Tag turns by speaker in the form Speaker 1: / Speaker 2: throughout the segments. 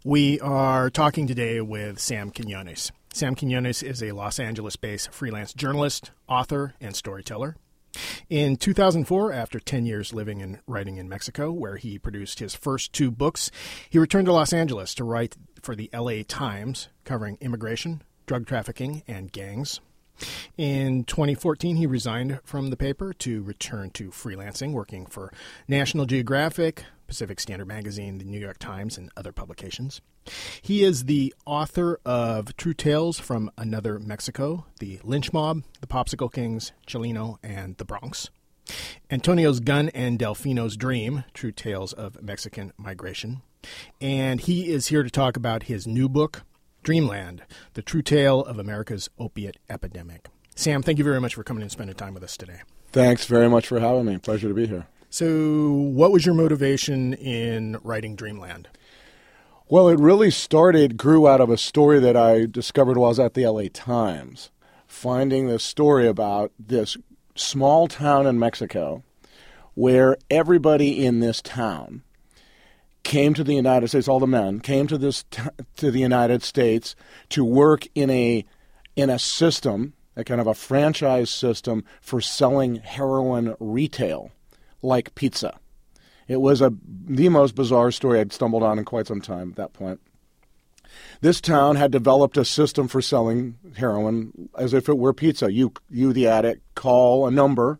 Speaker 1: We are talking today with Sam Quinones. Sam Quinones is a Los Angeles-based freelance journalist, author, and storyteller. In 2004, after 10 years living and writing in Mexico, where he produced his first 2 books, he returned to Los Angeles to write for the LA Times, covering immigration, drug trafficking, and gangs. In 2014, he resigned from the paper to return to freelancing, working for National Geographic, Pacific Standard Magazine, the New York Times, and other publications. He is the author of True Tales from Another Mexico, The Lynch Mob, The Popsicle Kings, Chileno, and The Bronx. Antonio's Gun and Delfino's Dream, True Tales of Mexican Migration. And he is here to talk about his new book, Dreamland, The True Tale of America's Opiate Epidemic. Sam, thank you very much for coming and spending time with us today.
Speaker 2: Thanks very much for having me. Pleasure to be here.
Speaker 1: So what was your motivation in writing Dreamland?
Speaker 2: Well, it really grew out of a story that I discovered while I was at the LA Times, finding this story about this small town in Mexico where everybody in this town came to the United States, all the men came to to the United States to work in a system, a kind of a franchise system for selling heroin retail, like pizza. It was the most bizarre story I'd stumbled on in quite some time at that point. This town had developed a system for selling heroin as if it were pizza. You the addict, call a number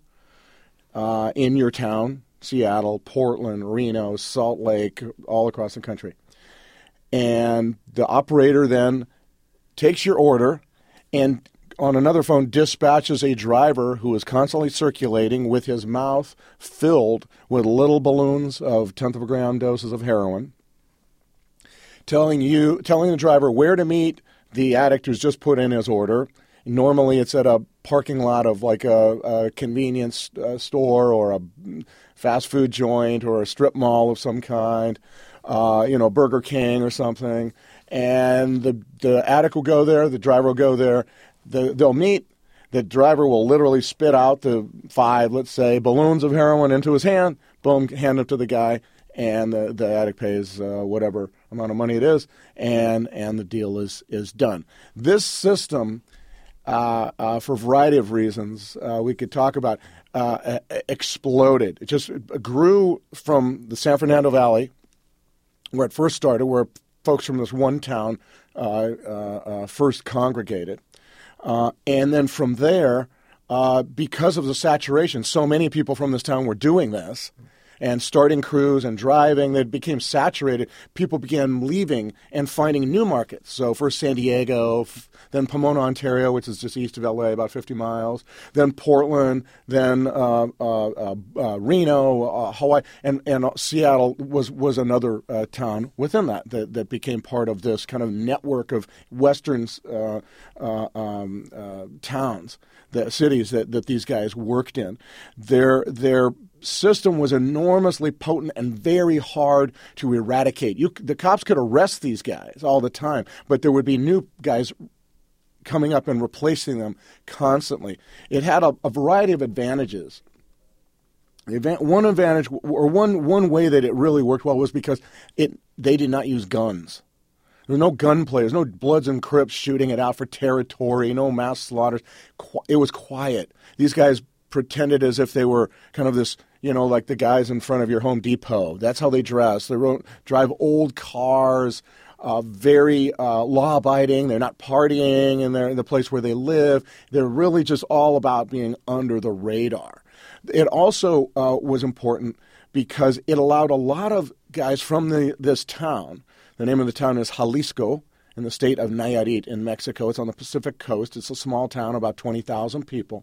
Speaker 2: in your town, Seattle, Portland, Reno, Salt Lake, all across the country. And the operator then takes your order and on another phone dispatches a driver who is constantly circulating with his mouth filled with little balloons of tenth of a gram doses of heroin, telling the driver where to meet the addict who's just put in his order. Normally it's at a parking lot of like a convenience store or a fast food joint or a strip mall of some kind, Burger King or something. And the addict will go there, the driver will go there. They'll meet. The driver will literally spit out the 5, let's say, balloons of heroin into his hand. Boom, hand it to the guy, and the addict pays whatever amount of money it is, and the deal is done. This system, for a variety of reasons we could talk about, exploded. It just grew from the San Fernando Valley, where it first started, where folks from this one town first congregated. And then from there, because of the saturation, so many people from this town were doing this and starting crews and driving. They became saturated. People began leaving and finding new markets. So first San Diego, then Pomona, Ontario, which is just east of LA, about 50 miles, then Portland, then Reno, Hawaii, and Seattle was another town within that became part of this kind of network of Western towns, the cities that these guys worked in. Their system was enormously potent and very hard to eradicate. The cops could arrest these guys all the time, but there would be new guys coming up and replacing them constantly. It had a variety of advantages. One advantage, or one way that it really worked well, was because they did not use guns. There were no gunplay. There's no Bloods and Crips shooting it out for territory, no mass slaughters. It was quiet. These guys pretended as if they were kind of this, like the guys in front of your Home Depot. That's how they dress. They drive old cars, very law-abiding. They're not partying in the place where they live. They're really just all about being under the radar. It also was important because it allowed a lot of guys from this town. The name of the town is Jalisco, in the state of Nayarit in Mexico. It's on the Pacific coast. It's a small town, about 20,000 people.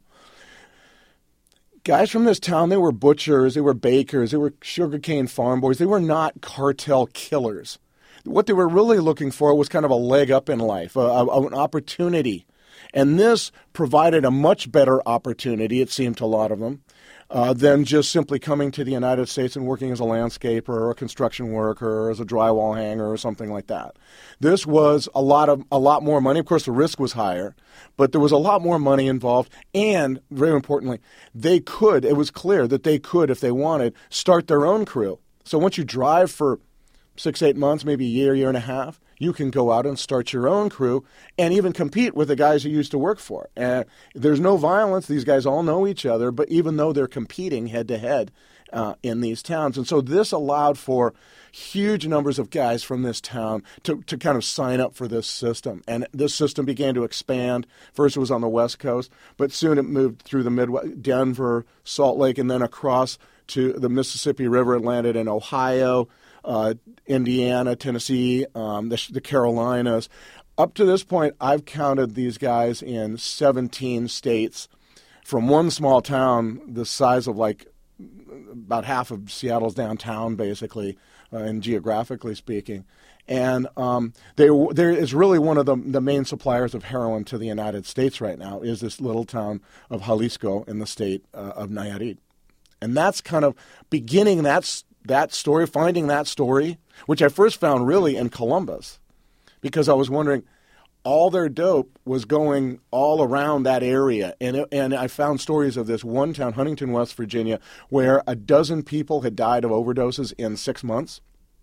Speaker 2: Guys from this town, they were butchers, they were bakers, they were sugarcane farm boys. They were not cartel killers. What they were really looking for was kind of a leg up in life, an opportunity. And this provided a much better opportunity, it seemed to a lot of them, than just simply coming to the United States and working as a landscaper or a construction worker or as a drywall hanger or something like that. This was a lot more money. Of course, the risk was higher, but there was a lot more money involved. And very importantly, it was clear that they could, if they wanted, start their own crew. So once you drive for 6-8 months, maybe a year and a half, you can go out and start your own crew and even compete with the guys you used to work for. And there's no violence. These guys all know each other, but even though they're competing head-to-head in these towns. And so this allowed for huge numbers of guys from this town to kind of sign up for this system. And this system began to expand. First it was on the West Coast, but soon it moved through the Midwest, Denver, Salt Lake, and then across to the Mississippi River. It landed in Ohio, Indiana, Tennessee, the Carolinas. Up to this point, I've counted these guys in 17 states from one small town the size of like about half of Seattle's downtown, basically, and geographically speaking. And there is really one of the main suppliers of heroin to the United States right now is this little town of Jalisco in the state of Nayarit. And that's kind of beginning that story, finding that story, which I first found really in Columbus, because I was wondering, all their dope was going all around that area. And I found stories of this one town, Huntington, West Virginia, where 12 people had died of overdoses in 6 months.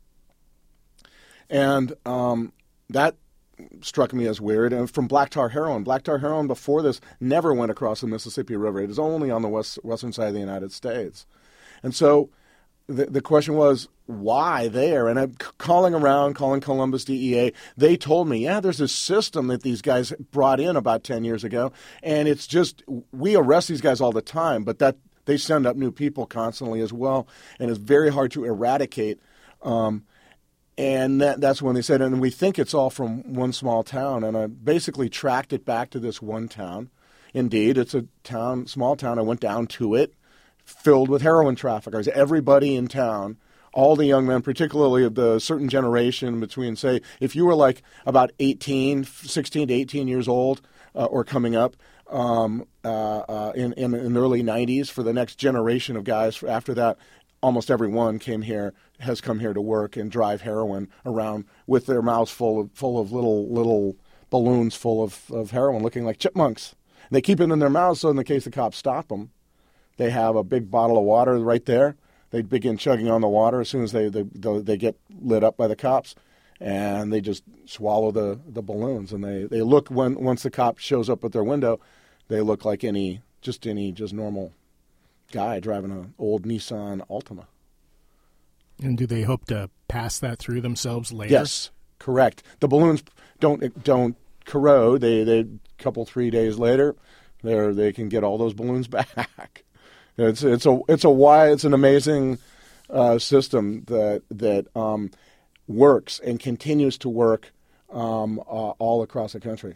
Speaker 2: And that struck me as weird. And from black tar heroin. Black tar heroin before this never went across the Mississippi River. It is only on the western side of the United States. And so the question was, why there? And I'm calling Columbus DEA. They told me, yeah, there's this system that these guys brought in about 10 years ago, and it's just, we arrest these guys all the time, but that they send up new people constantly as well, and it's very hard to eradicate. And that's when they said, and we think it's all from one small town, and I basically tracked it back to this one town. Indeed, it's a town, small town. I went down to it, filled with heroin traffickers. Everybody in town, all the young men, particularly of the certain generation between, say, if you were like about 16 to 18 years old or coming up in the early 90s, for the next generation of guys after that, almost everyone has come here to work and drive heroin around with their mouths full of little balloons full of heroin looking like chipmunks. And they keep it in their mouths so in the case the cops stop them, they have a big bottle of water right there. They begin chugging on the water as soon as they get lit up by the cops, and they just swallow the balloons. And they look, once the cop shows up at their window, they look like any normal guy driving an old Nissan Altima.
Speaker 1: And do they hope to pass that through themselves later?
Speaker 2: Yes, correct. The balloons don't corrode. They couple 3 days later, they can get all those balloons back. It's an amazing system that works and continues to work all across the country.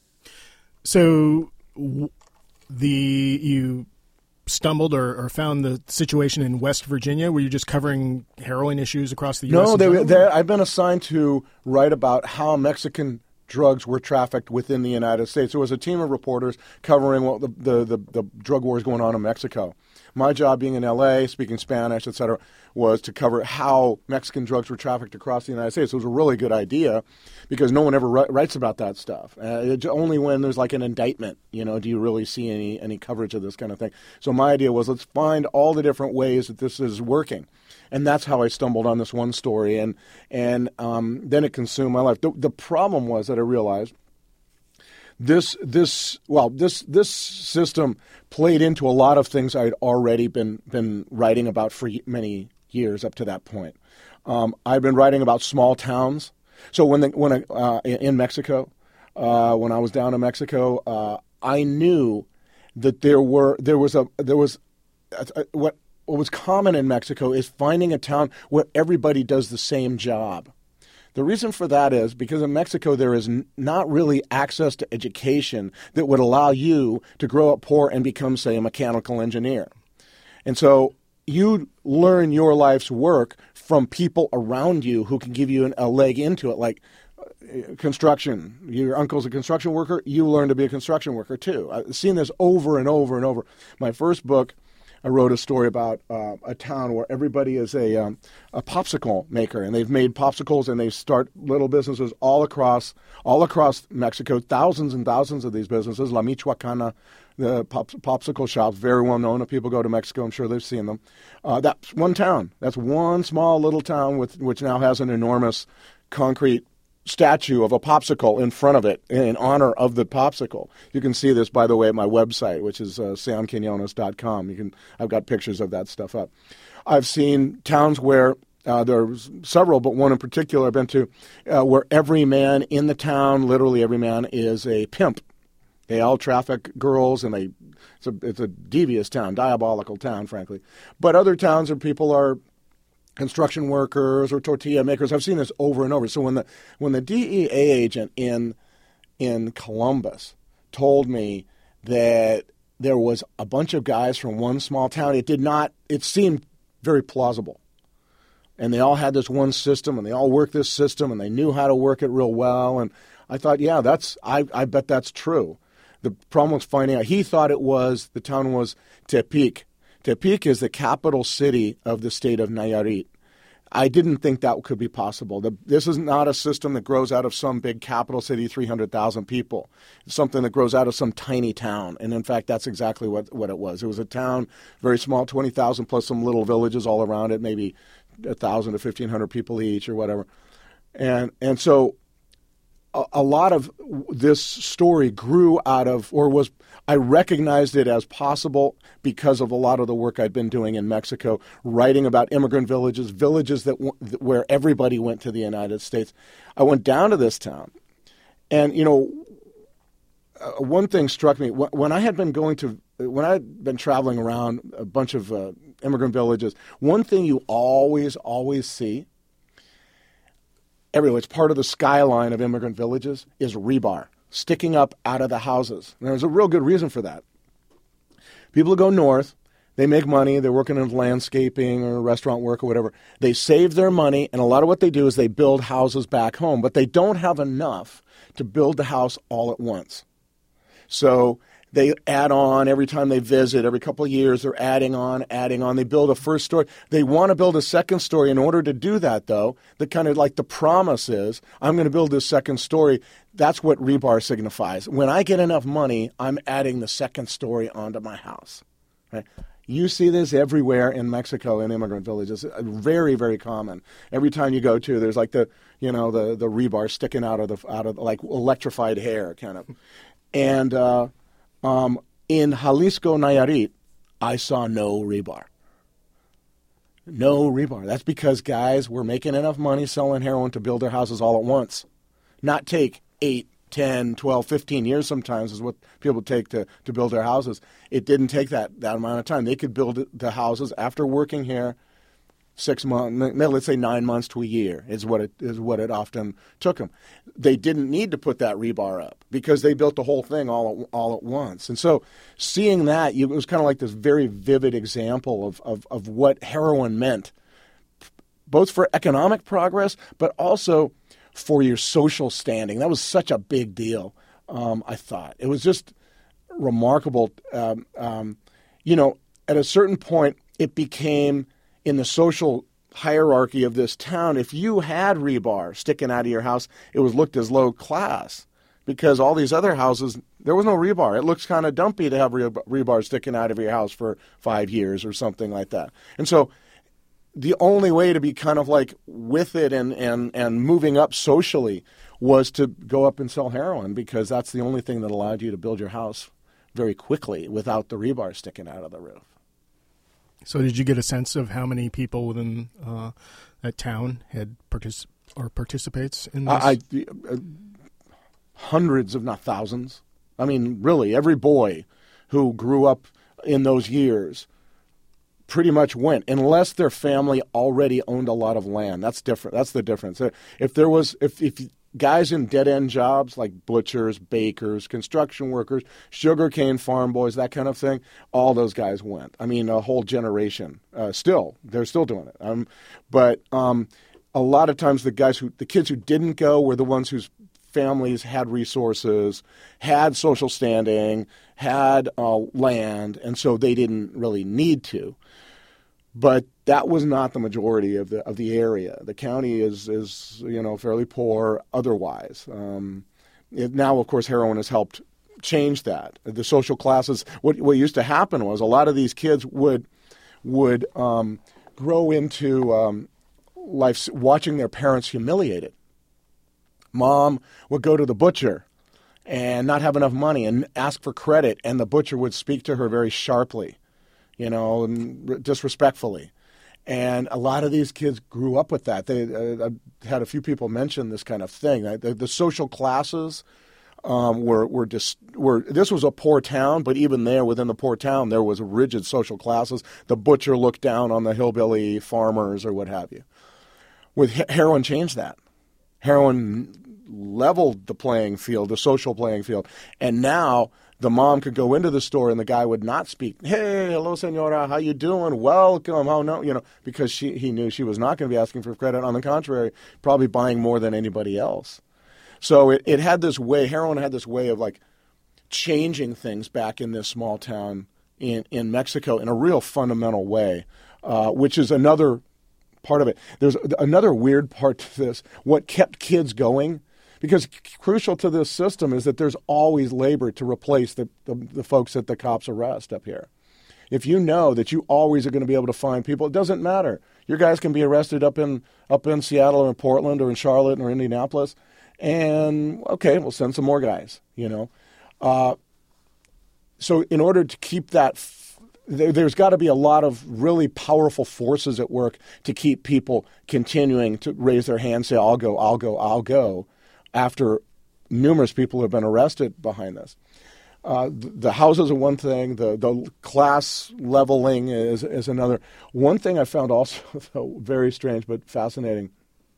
Speaker 1: So you stumbled or found the situation in West Virginia? Were you just covering heroin issues across the U.S.?
Speaker 2: No, I've been assigned to write about how Mexican drugs were trafficked within the United States. There was a team of reporters covering what the drug wars going on in Mexico. My job, being in L.A., speaking Spanish, et cetera, was to cover how Mexican drugs were trafficked across the United States. It was a really good idea because no one ever writes about that stuff. Only when there's like an indictment, do you really see any coverage of this kind of thing. So my idea was, let's find all the different ways that this is working. And that's how I stumbled on this one story, and then it consumed my life. The problem was that I realized this system played into a lot of things I'd already been writing about for many years up to that point. I've been writing about small towns. So in Mexico, when I was down in Mexico, I knew that what was common in Mexico is finding a town where everybody does the same job. The reason for that is because in Mexico there is not really access to education that would allow you to grow up poor and become, say, a mechanical engineer. And so you learn your life's work from people around you who can give you a leg into it, like construction. Your uncle's a construction worker, you learn to be a construction worker too. I've seen this over and over and over. My first book I wrote a story about a town where everybody is a popsicle maker, and they've made popsicles, and they start little businesses all across Mexico. Thousands and thousands of these businesses. La Michoacana, the popsicle shops, very well known. If people go to Mexico, I'm sure they've seen them. That's one town. That's one small little town which now has an enormous concrete statue of a popsicle in front of it in honor of the popsicle. You can see this, by the way, at my website, which is samquinones.com. I've got pictures of that stuff up. I've seen towns where there's several, but one in particular I've been to, where every man in the town, literally every man, is a pimp. They all traffic girls, and it's a devious town, diabolical town, frankly. But other towns where people are construction workers or tortilla makers. I've seen this over and over. So when the DEA agent in Columbus told me that there was a bunch of guys from one small town, it seemed very plausible. And they all had this one system, and they all worked this system, and they knew how to work it real well. And I thought, yeah, I bet that's true. The problem was finding out. He thought the town was Tepic. Tepic is the capital city of the state of Nayarit. I didn't think that could be possible. This is not a system that grows out of some big capital city, 300,000 people. It's something that grows out of some tiny town. And in fact, that's exactly what it was. It was a town, very small, 20,000 plus some little villages all around it, maybe 1,000 to 1,500 people each or whatever. And so a lot of this story grew out of, I recognized it as possible because of a lot of the work I'd been doing in Mexico, writing about immigrant villages where everybody went to the United States. I went down to this town, and one thing struck me when I had been traveling around a bunch of immigrant villages. One thing you always see everywhere, it's part of the skyline of immigrant villages, is rebar sticking up out of the houses. And there's a real good reason for that. People go north, they make money, they're working in landscaping or restaurant work or whatever. They save their money, and a lot of what they do is they build houses back home, but they don't have enough to build the house all at once. So they add on every time they visit, every couple of years, they're adding on. They build a first story. They want to build a second story. In order to do that, though, the kind of like the promise is, I'm going to build this second story. That's what rebar signifies. When I get enough money, I'm adding the second story onto my house. Right? You see this everywhere in Mexico in immigrant villages. Very, very common. Every time you go to, there's like the rebar sticking out of like electrified hair kind of. And in Jalisco, Nayarit, I saw no rebar. No rebar. That's because guys were making enough money selling heroin to build their houses all at once. Not take 8, 10, 12, 15 years sometimes is what people take to build their houses. It didn't take that amount of time. They could build the houses after working here 6 months, let's say 9 months to a year is what it often took them. They didn't need to put that rebar up because they built the whole thing all at once. And so seeing that, it was kind of like this very vivid example of what heroin meant, both for economic progress, but also for your social standing. That was such a big deal, I thought. It was just remarkable. At a certain point, it became, in the social hierarchy of this town, if you had rebar sticking out of your house, it was looked as low class because all these other houses, there was no rebar. It looks kind of dumpy to have rebar sticking out of your house for 5 years or something like that. And so the only way to be kind of like with it and moving up socially was to go up and sell heroin because that's the only thing that allowed you to build your house very quickly without the rebar sticking out of the roof.
Speaker 1: So did you get a sense of how many people within that town had participates in this?
Speaker 2: Hundreds, if not thousands. I mean, really, every boy who grew up in those years pretty much went, unless their family already owned a lot of land. That's different. That's the difference. If guys in dead-end jobs like butchers, bakers, construction workers, sugarcane farm boys, that kind of thing, all those guys went. I mean, a whole generation. They're still doing it. But a lot of times the kids who didn't go were the ones whose families had resources, had social standing, had land, and so they didn't really need to. But that was not the majority of the area. The county is fairly poor otherwise. Now, of course, heroin has helped change that. The social classes. What used to happen was a lot of these kids would grow into life watching their parents humiliated. Mom would go to the butcher and not have enough money and ask for credit, and the butcher would speak to her very sharply, and disrespectfully. And a lot of these kids grew up with that. I've had a few people mention this kind of thing. The social classes this was a poor town, but even there, within the poor town, there was rigid social classes. The butcher looked down on the hillbilly farmers or what have you. With heroin, changed that. Heroin leveled the playing field, the social playing field, and now the mom could go into the store and the guy would not speak. Hey, hello, senora, how you doing? Welcome. Oh no, because he knew she was not going to be asking for credit. On the contrary, probably buying more than anybody else. So it had this way. Heroin had this way of like changing things back in this small town in Mexico in a real fundamental way, which is another part of it. There's another weird part to this. What kept kids going, because crucial to this system is that there's always labor to replace the folks that the cops arrest up here. If you know that you always are going to be able to find people, it doesn't matter. Your guys can be arrested up in Seattle or in Portland or in Charlotte or Indianapolis, and okay, we'll send some more guys. So in order to keep that. There's got to be a lot of really powerful forces at work to keep people continuing to raise their hand, say, I'll go, I'll go, I'll go, after numerous people have been arrested behind this. The houses are one thing. The class leveling is another. One thing I found also very strange but fascinating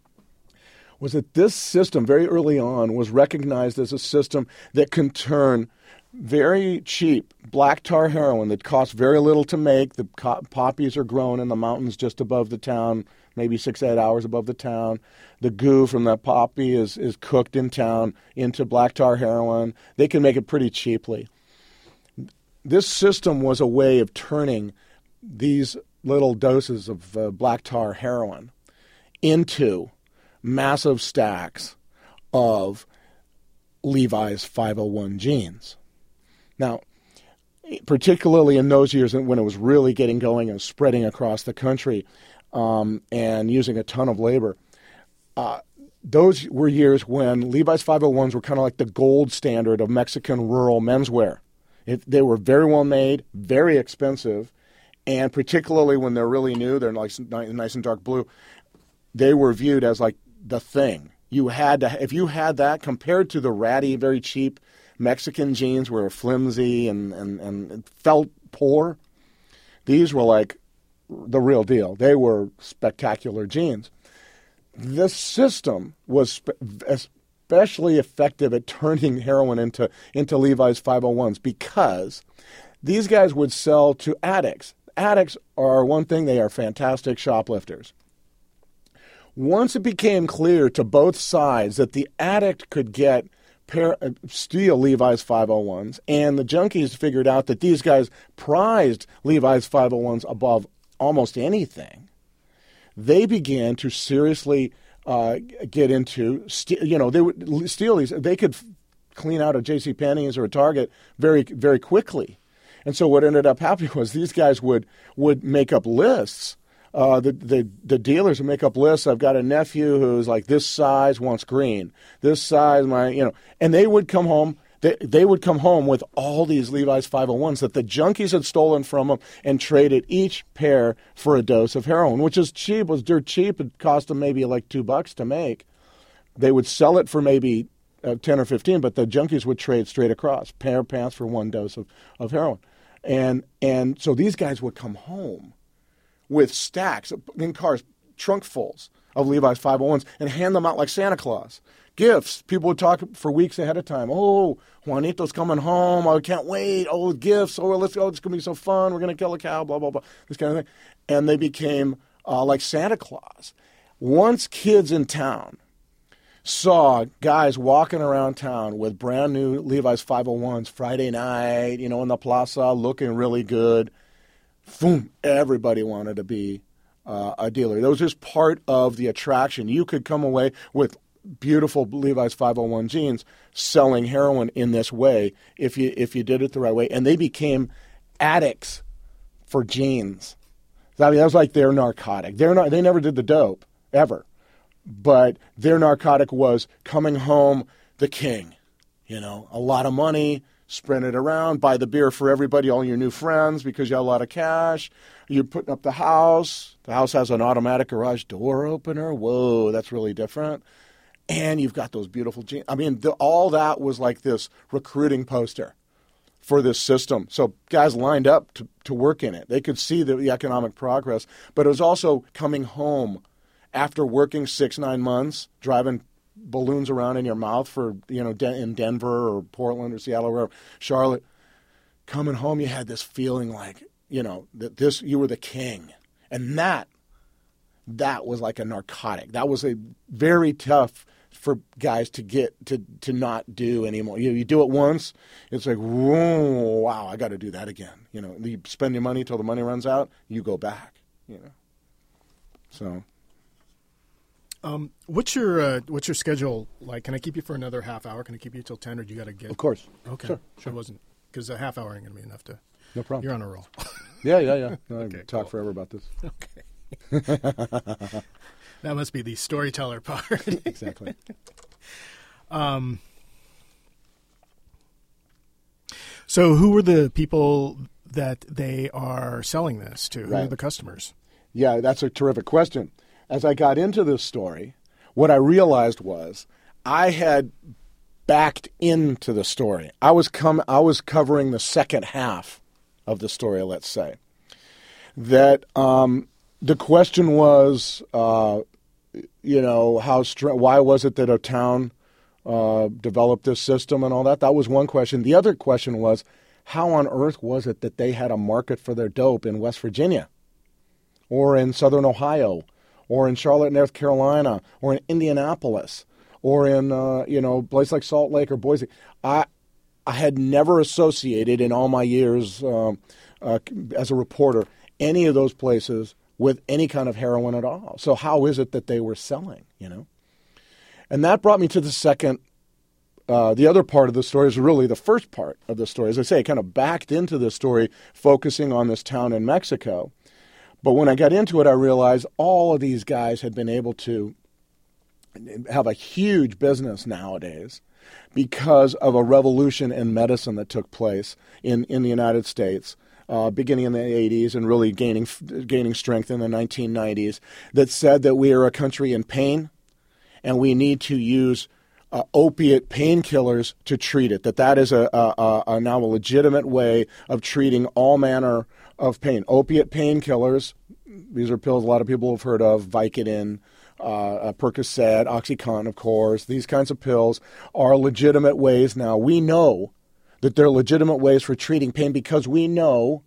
Speaker 2: was that this system very early on was recognized as a system that can turn very cheap black tar heroin that costs very little to make. The poppies are grown in the mountains just above the town, maybe 6-8 hours above the town. The goo from that poppy is cooked in town into black tar heroin. They can make it pretty cheaply. This system was a way of turning these little doses of black tar heroin into massive stacks of Levi's 501 jeans. Now, particularly in those years when it was really getting going and spreading across the country and using a ton of labor, those were years when Levi's 501s were kind of like the gold standard of Mexican rural menswear. They were very well made, very expensive, and particularly when they're really new, they're nice and dark blue, they were viewed as like the thing. You had to, if you had that compared to the ratty, very cheap Mexican jeans were flimsy and felt poor. These were like the real deal. They were spectacular jeans. This system was especially effective at turning heroin into Levi's 501s because these guys would sell to addicts. Addicts are one thing, they are fantastic shoplifters. Once it became clear to both sides that the addict could steal Levi's 501s, and the junkies figured out that these guys prized Levi's 501s above almost anything, they began to seriously get into, they would steal these. They could clean out a JCPenney's or a Target very, very quickly. And so what ended up happening was these guys would make up lists. The dealers would make up lists. I've got a nephew who's like this size wants green, this size and they would come home. They would come home with all these Levi's 501s that the junkies had stolen from them and traded each pair for a dose of heroin, which is cheap. Was dirt cheap. It cost them maybe like $2 to make. They would sell it for maybe 10 or 15, but the junkies would trade straight across, pair of pants for one dose of heroin, and so these guys would come home with stacks in cars, trunkfuls of Levi's 501s, and hand them out like Santa Claus. Gifts. People would talk for weeks ahead of time. Oh, Juanito's coming home. I can't wait. Oh, gifts. Oh, let's go. It's going to be so fun. We're going to kill a cow, blah, blah, blah. This kind of thing. And they became like Santa Claus. Once kids in town saw guys walking around town with brand new Levi's 501s Friday night, in the plaza, looking really good. Boom, everybody wanted to be a dealer. That was just part of the attraction. You could come away with beautiful Levi's 501 jeans selling heroin in this way if you did it the right way. And they became addicts for jeans. I mean, that was like their narcotic. They never did the dope, ever. But their narcotic was coming home the king. A lot of money, spread it around, buy the beer for everybody, all your new friends, because you have a lot of cash. You're putting up the house. The house has an automatic garage door opener. Whoa, that's really different. And you've got those beautiful jeans. I mean, all that was like this recruiting poster for this system. So guys lined up to work in it. They could see the economic progress. But it was also coming home after working 6-9 months, driving balloons around in your mouth for, in Denver or Portland or Seattle or wherever, Charlotte. Coming home, you had this feeling like, that you were the king. And that was like a narcotic. That was a very tough for guys to get to not do anymore. You do it once, it's like, whoa, wow, I got to do that again. You spend your money till the money runs out, you go back. So.
Speaker 1: What's your schedule like? Can I keep you for another half hour? Can I keep you till 10, or do you got to get?
Speaker 2: Of course.
Speaker 1: Okay.
Speaker 2: Sure.
Speaker 1: It wasn't, because a half hour ain't gonna be enough to.
Speaker 2: No problem.
Speaker 1: You're on a roll.
Speaker 2: Yeah. No, I
Speaker 1: Okay,
Speaker 2: could talk
Speaker 1: cool.
Speaker 2: forever about this.
Speaker 1: Okay. That must be the storyteller part.
Speaker 2: Exactly.
Speaker 1: So who were the people that they are selling this to? Who are
Speaker 2: Right.
Speaker 1: the customers?
Speaker 2: Yeah, that's a terrific question. As I got into this story, what I realized was I had backed into the story. I was covering the second half of the story, let's say. That the question was, why was it that a town developed this system and all that? That was one question. The other question was, how on earth was it that they had a market for their dope in West Virginia or in Southern Ohio or in Charlotte, North Carolina, or in Indianapolis, or in a place like Salt Lake or Boise? I had never associated in all my years as a reporter any of those places with any kind of heroin at all. So how is it that they were selling? And that brought me to the second. The other part of the story is really the first part of the story. As I say, I kind of backed into the story, focusing on this town in Mexico. But when I got into it, I realized all of these guys had been able to have a huge business nowadays because of a revolution in medicine that took place in the United States, beginning in the 80s and really gaining strength in the 1990s, that said that we are a country in pain and we need to use opiate painkillers to treat it, that is now a legitimate way of treating all manner of pain. Opiate painkillers, these are pills a lot of people have heard of, Vicodin, Percocet, OxyContin, of course. These kinds of pills are legitimate ways now. We know that they're legitimate ways for treating pain because we know,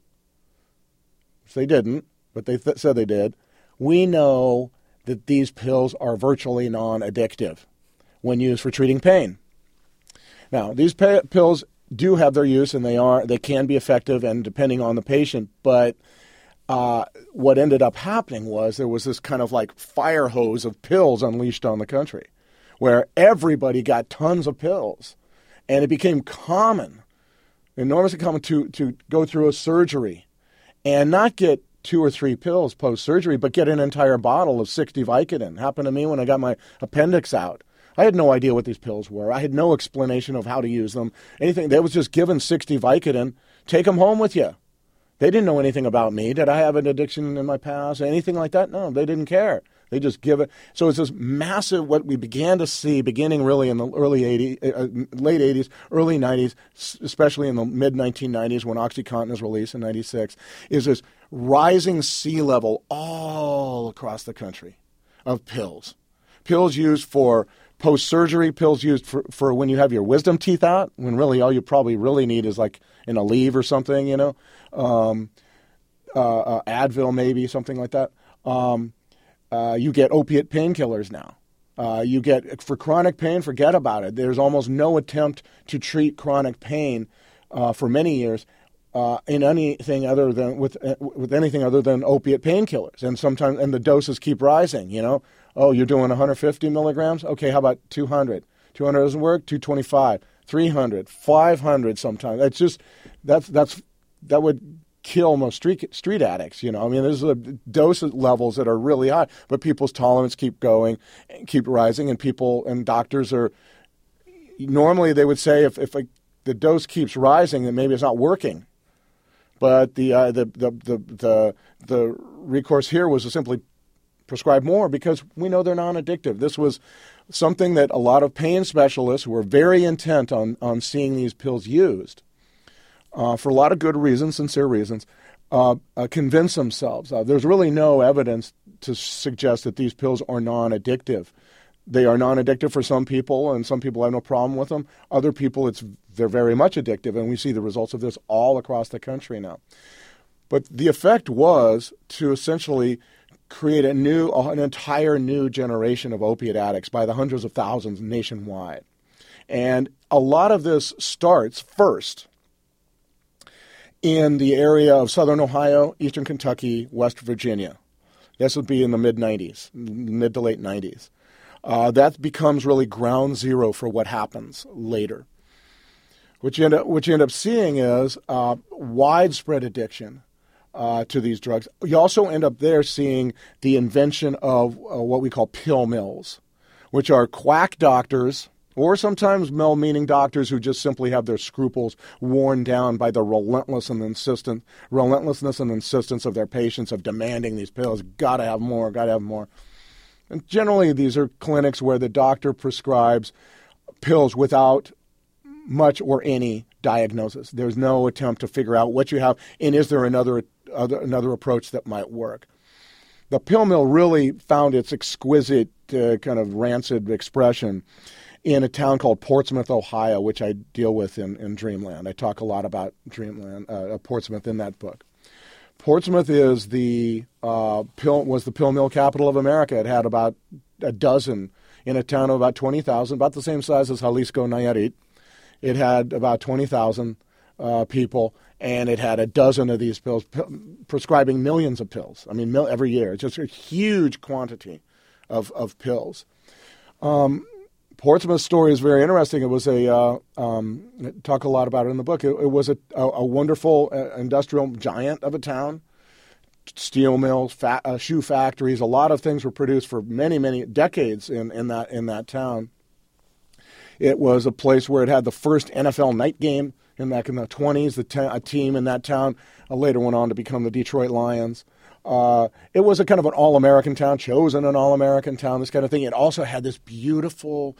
Speaker 2: if they didn't, but they said they did, we know that these pills are virtually non-addictive when used for treating pain. Now, these pills do have their use, and they can be effective, and depending on the patient. But what ended up happening was there was this kind of like fire hose of pills unleashed on the country, where everybody got tons of pills, and it became common, enormously common, to go through a surgery and not get 2 or 3 pills post-surgery, but get an entire bottle of 60 Vicodin. Happened to me when I got my appendix out. I had no idea what these pills were. I had no explanation of how to use them. Anything. They was just given 60 Vicodin. Take them home with you. They didn't know anything about me. Did I have an addiction in my past? Anything like that? No, they didn't care. They just give it. So it's this massive, what we began to see beginning really in the late 80s, early 90s, especially in the mid-1990s when OxyContin was released in 96, is this rising sea level all across the country of pills. Pills used for post-surgery, pills used for when you have your wisdom teeth out, when really all you probably really need is like an Aleve or something, Advil maybe, something like that. You get opiate painkillers now You get for chronic pain, forget about it. There's almost no attempt to treat chronic pain for many years in anything other than with anything other than opiate painkillers. And sometimes the doses keep rising. Oh, you're doing 150 milligrams. Okay, how about 200? 200 doesn't work. 225, 300, 500. Sometimes that would kill most street addicts. There's dose levels that are really high, but people's tolerance keep rising, and people and doctors are normally they would say if the dose keeps rising, then maybe it's not working. But the recourse here was to simply prescribe more because we know they're non-addictive. This was something that a lot of pain specialists who were very intent on seeing these pills used for a lot of good reasons, sincere reasons, convince themselves. There's really no evidence to suggest that these pills are non-addictive. They are non-addictive for some people, and some people have no problem with them. Other people, they're very much addictive, and we see the results of this all across the country now. But the effect was to essentially create an entire new generation of opiate addicts by the hundreds of thousands nationwide. And a lot of this starts first in the area of southern Ohio, eastern Kentucky, West Virginia. This would be in the mid to late 90s. That becomes really ground zero for what happens later. What you end up seeing is widespread addiction to these drugs. You also end up there seeing the invention of what we call pill mills, which are quack doctors, or sometimes well-meaning doctors who just simply have their scruples worn down by the relentlessness and insistence of their patients of demanding these pills. Got to have more, got to have more. And generally, these are clinics where the doctor prescribes pills without much or any diagnosis. There's no attempt to figure out what you have, and is there another approach that might work. The pill mill really found its exquisite kind of rancid expression in a town called Portsmouth, Ohio, which I deal with in Dreamland. I talk a lot about Dreamland, Portsmouth in that book. Portsmouth is the pill mill capital of America. It had about a dozen in a town of about 20,000, about the same size as Jalisco, Nayarit. It had about 20,000 people, and it had a dozen of these pills, prescribing millions of pills. Every year. It's just a huge quantity of pills. Portsmouth's story is very interesting. It was I talk a lot about it in the book. It was a wonderful industrial giant of a town. Steel mills, shoe factories, a lot of things were produced for many, many decades in that town. It was a place where it had the first NFL night game back in the 20s. A team in that town later went on to become the Detroit Lions. It was a kind of an all-American town, chosen an all-American town, this kind of thing. It also had this beautiful,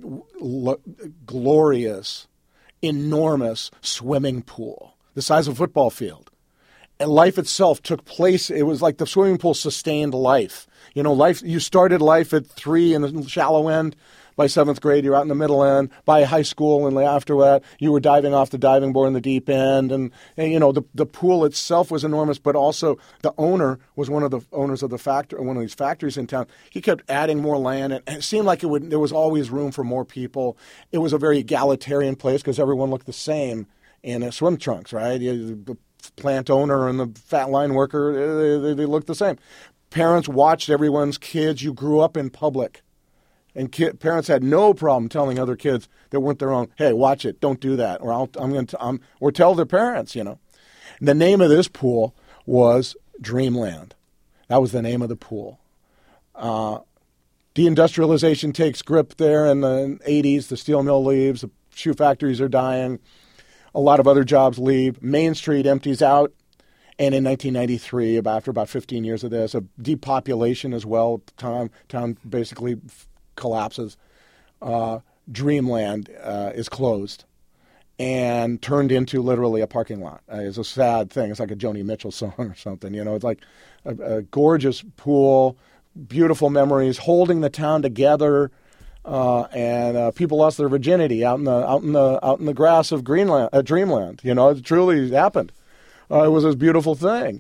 Speaker 2: glorious, enormous swimming pool, the size of a football field. And life itself took place. It was like the swimming pool sustained life. You started life at 3 in the shallow end. By 7th grade, you're out in the middle end. By high school, and after that, you were diving off the diving board in the deep end. And the pool itself was enormous, but also the owner was one of the owners of one of these factories in town. He kept adding more land, and it seemed like there was always room for more people. It was a very egalitarian place because everyone looked the same in swim trunks, right? The plant owner and the fat line worker, they looked the same. Parents watched everyone's kids. You grew up in public. And parents had no problem telling other kids that weren't their own, hey, watch it, don't do that, or tell their parents, The name of this pool was Dreamland. That was the name of the pool. Deindustrialization takes grip there in the 80s. The steel mill leaves. The shoe factories are dying. A lot of other jobs leave. Main Street empties out. And in 1993, after about 15 years of this, a depopulation as well, town basically collapses. Dreamland is closed and turned into literally a parking lot. It's a sad thing. It's like a Joni Mitchell song or something. It's like a gorgeous pool, beautiful memories, holding the town together, and people lost their virginity out in the grass of Dreamland. It truly happened. It was this beautiful thing.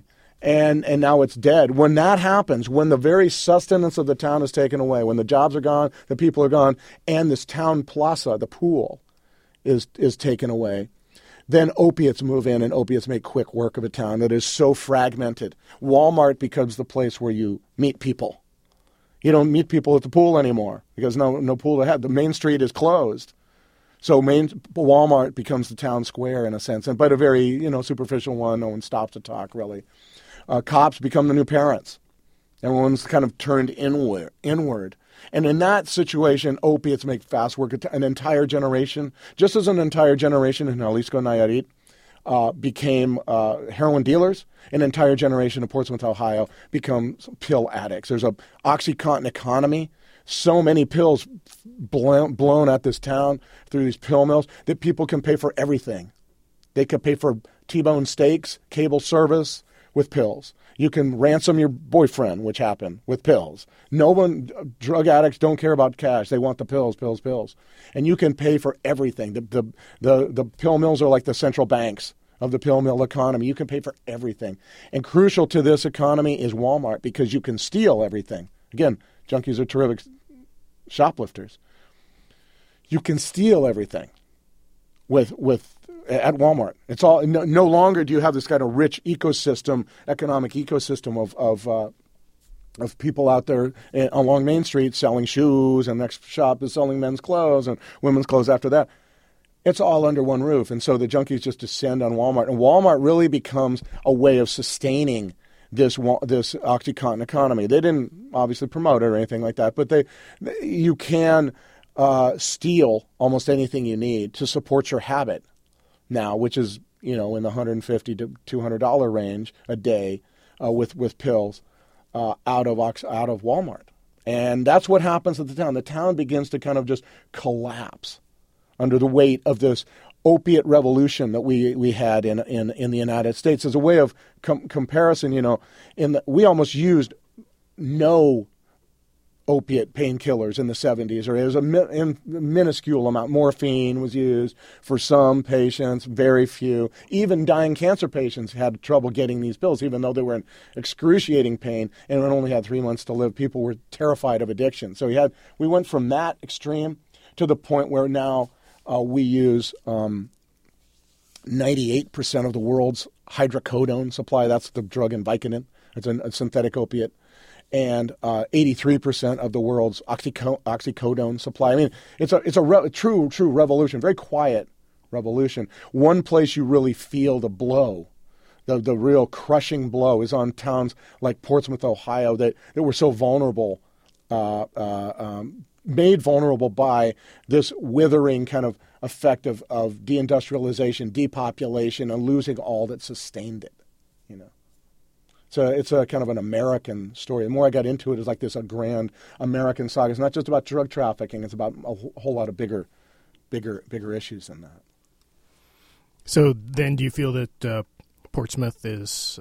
Speaker 2: and now it's dead. When that happens, when the very sustenance of the town is taken away, when the jobs are gone, the people are gone, and this town plaza, the pool, is taken away, then opiates move in, and opiates make quick work of a town that is so fragmented. Walmart becomes the place where you meet people. You don't meet people at the pool anymore because no pool to have. The main street is closed. So Walmart becomes the town square in a sense, but a very superficial one. No one stops to talk really. Cops become the new parents. Everyone's kind of turned inward. And in that situation, opiates make fast work. An entire generation, just as an entire generation in Jalisco Nayarit became heroin dealers, an entire generation in Portsmouth, Ohio, becomes pill addicts. There's a OxyContin economy. So many pills blown at this town through these pill mills that people can pay for everything. They could pay for T-bone steaks, cable service with pills. You can ransom your boyfriend, which happened with pills. Drug addicts don't care about cash. They want the pills, pills, pills. And you can pay for everything. The pill mills are like the central banks of the pill mill economy. You can pay for everything. And crucial to this economy is Walmart because you can steal everything. Again, junkies are terrific shoplifters. You can steal everything with at Walmart. It's all no longer do you have this kind of rich ecosystem, economic ecosystem of people out there along Main Street selling shoes, and next shop is selling men's clothes and women's clothes after that. It's all under one roof, and so the junkies just descend on Walmart, and Walmart really becomes a way of sustaining this OxyContin economy. They didn't obviously promote it or anything like that, but you can steal almost anything you need to support your habit now, which is in the $150 to $200 range a day with pills out of Walmart, and that's what happens at the town. The town begins to kind of just collapse under the weight of this opiate revolution that we had in the United States. As a way of comparison, we almost used no opiate painkillers in the 70s, or it was a minuscule amount. Morphine was used for some patients, very few. Even dying cancer patients had trouble getting these pills, even though they were in excruciating pain and only had 3 months to live. People were terrified of addiction. So we went from that extreme to the point where now we use 98% of the world's hydrocodone supply. That's the drug in Vicodin. It's a synthetic opiate. And 83% of the world's oxycodone supply. I mean, it's a true revolution, very quiet revolution. One place you really feel the blow, the real crushing blow, is on towns like Portsmouth, Ohio, that were so vulnerable, made vulnerable by this withering kind of effect of deindustrialization, depopulation, and losing all that sustained it, So it's a kind of an American story. The more I got into it, it's like a grand American saga. It's not just about drug trafficking. It's about a whole lot of bigger issues than that.
Speaker 1: So then do you feel that Portsmouth is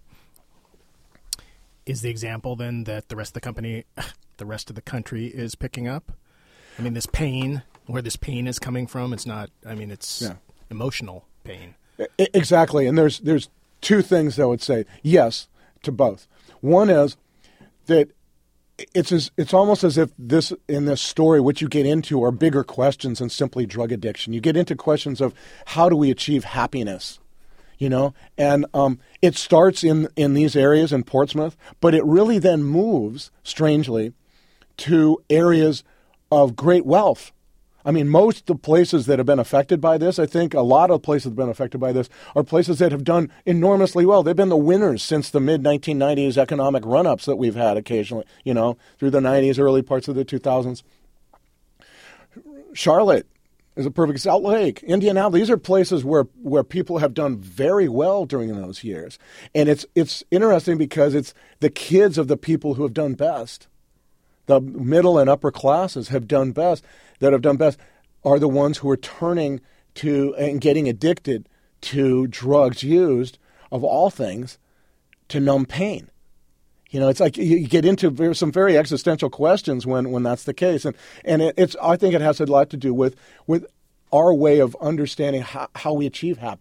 Speaker 1: the example then that the rest of the country is picking up? I mean, this pain, where this pain is coming from, it's emotional pain.
Speaker 2: Exactly. And there's two things I would say. Yes, to both. One is that it's almost as if in this story, what you get into are bigger questions than simply drug addiction. You get into questions of how do we achieve happiness, and it starts in these areas in Portsmouth, but it really then moves, strangely, to areas of great wealth. I mean, most of the places that have been affected by this, I think a lot of places that have been affected by this are places that have done enormously well. They've been the winners since the mid-1990s economic run-ups that we've had occasionally, through the 90s, early parts of the 2000s. Charlotte is a perfect, Salt Lake, Indianapolis. These are places where people have done very well during those years. And it's interesting because it's the kids of the people who have done best. The middle and upper classes that have done best are the ones who are turning to and getting addicted to drugs used, of all things, to numb pain. It's like you get into some very existential questions when that's the case. And I think it has a lot to do with our way of understanding how we achieve happiness.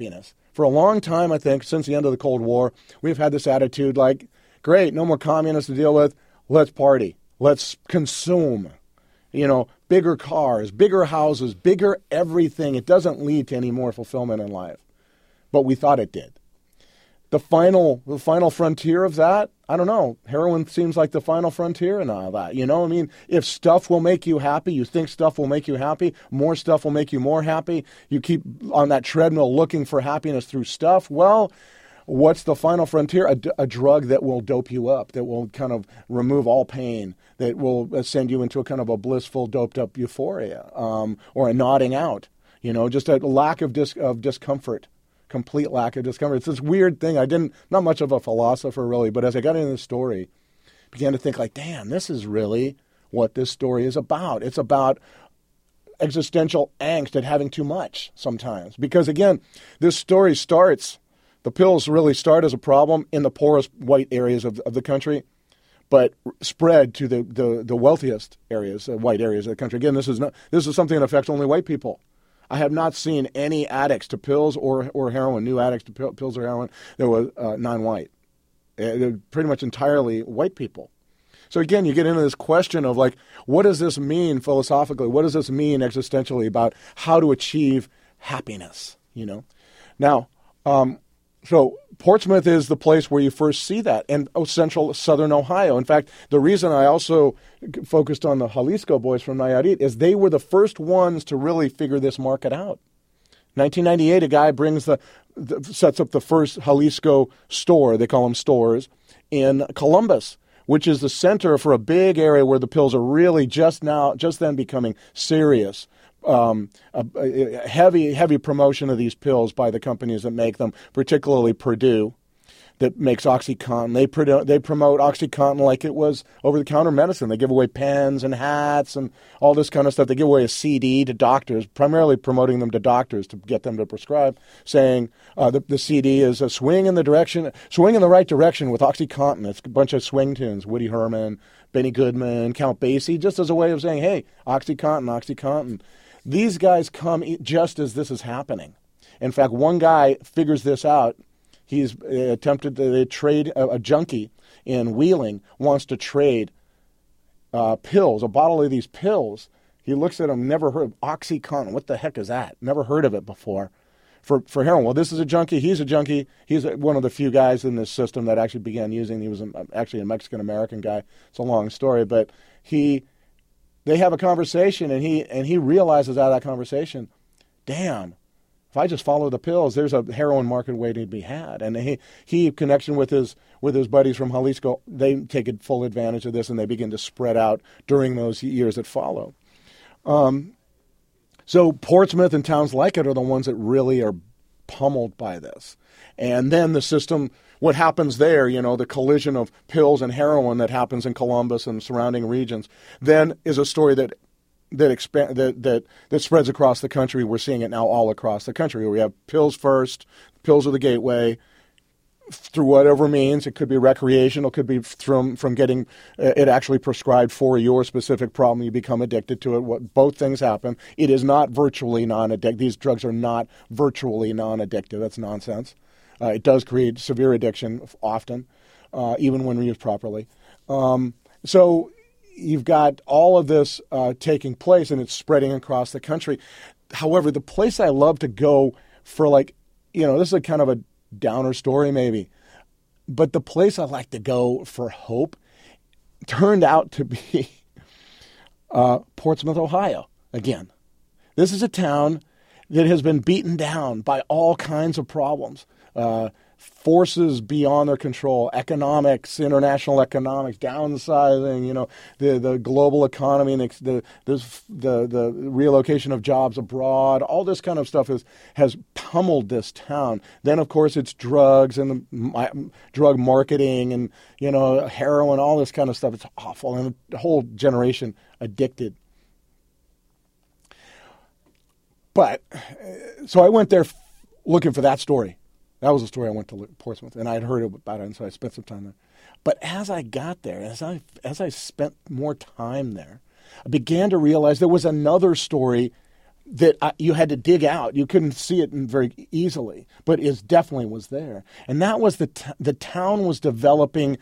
Speaker 2: For a long time, I think, since the end of the Cold War, we've had this attitude like, great, no more communists to deal with. Let's party. Let's consume. Bigger cars, bigger houses, bigger everything. It doesn't lead to any more fulfillment in life. But we thought it did. The final frontier of that, I don't know. Heroin seems like the final frontier and all that. If stuff will make you happy, you think stuff will make you happy, more stuff will make you more happy. You keep on that treadmill looking for happiness through stuff. Well, what's the final frontier? A drug that will dope you up, that will kind of remove all pain, that will send you into a kind of a blissful, doped-up euphoria, or a nodding out, just a lack of discomfort, complete lack of discomfort. It's this weird thing. Not much of a philosopher really, but as I got into the story, began to think like, damn, this is really what this story is about. It's about existential angst at having too much sometimes. Because again, this story the pills really start as a problem in the poorest white areas of the country, but spread to the wealthiest areas, white areas of the country. Again, this is something that affects only white people. I have not seen any addicts to pills or heroin, new addicts to pills or heroin, that were non-white. They're pretty much entirely white people. So again, you get into this question of like, what does this mean philosophically? What does this mean existentially about how to achieve happiness? Now, so Portsmouth is the place where you first see that, and central southern Ohio. In fact, the reason I also focused on the Jalisco boys from Nayarit is they were the first ones to really figure this market out. 1998, a guy sets up the first Jalisco store, they call them stores, in Columbus, which is the center for a big area where the pills are really just then becoming serious. A heavy promotion of these pills by the companies that make them, particularly Purdue, that makes OxyContin. They promote OxyContin like it was over-the-counter medicine. They give away pens and hats and all this kind of stuff. They give away a CD to doctors, primarily promoting them to doctors to get them to prescribe, saying the CD is a swing in the right direction with OxyContin. It's a bunch of swing tunes, Woody Herman, Benny Goodman, Count Basie, just as a way of saying, hey, OxyContin, OxyContin. These guys come just as this is happening. In fact, one guy figures this out. He's attempted to trade a junkie in Wheeling, wants to trade pills, a bottle of these pills. He looks at them, never heard of OxyContin. What the heck is that? Never heard of it before. For heroin. Well, this is a junkie. He's a junkie. He's one of the few guys in this system that actually began using. He was actually a Mexican-American guy. It's a long story, but they have a conversation, and he realizes out of that conversation, damn, if I just follow the pills, there's a heroin market waiting to be had. And he in connection with his buddies from Jalisco, they take full advantage of this, and they begin to spread out during those years that follow. So Portsmouth and towns like it are the ones that really are pummeled by this. And then the system, what happens there, the collision of pills and heroin that happens in Columbus and surrounding regions, then is a story that spreads across the country. We're seeing it now all across the country. We have pills first, pills are the gateway, through whatever means. It could be recreational, it could be from getting it actually prescribed for your specific problem. You become addicted to it. Both things happen. It is not virtually non-addictive. These drugs are not virtually non-addictive. That's nonsense. It does create severe addiction often, even when used properly. So you've got all of this taking place, and it's spreading across the country. However, the place I love to go for, this is a kind of a downer story maybe, but the place I like to go for hope turned out to be Portsmouth, Ohio. Again, this is a town that has been beaten down by all kinds of problems. Forces beyond their control, economics, international economics, downsizing, the global economy, and the relocation of jobs abroad, all this kind of stuff has pummeled this town. Then, of course, it's drugs and drug marketing and, heroin, all this kind of stuff. It's awful, and the whole generation addicted. But, so I went there looking for that story. That was the story I went to Portsmouth, and I had heard about it, and so I spent some time there. But as I got there, as I spent more time there, I began to realize there was another story that you had to dig out. You couldn't see it very easily, but it definitely was there. And that was the town was developing,